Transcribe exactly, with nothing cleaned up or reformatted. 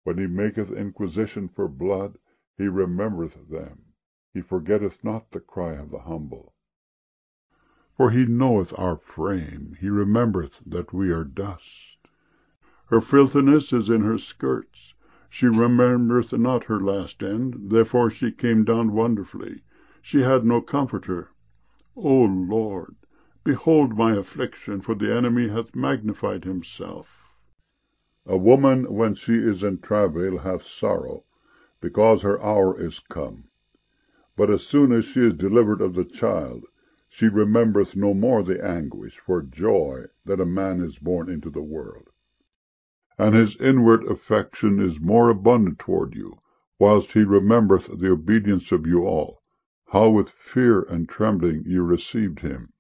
When he maketh inquisition for blood, he remembereth them. He forgetteth not the cry of the humble. For he knoweth our frame, he remembereth that we are dust. Her filthiness is in her skirts. She remembereth not her last end, therefore she came down wonderfully. She had no comforter. O Lord, behold my affliction, for the enemy hath magnified himself. A woman, when she is in travail, hath sorrow, because her hour is come. But as soon as she is delivered of the child, she remembereth no more the anguish for joy that a man is born into the world. And his inward affection is more abundant toward you, whilst he remembereth the obedience of you all, how with fear and trembling you received him.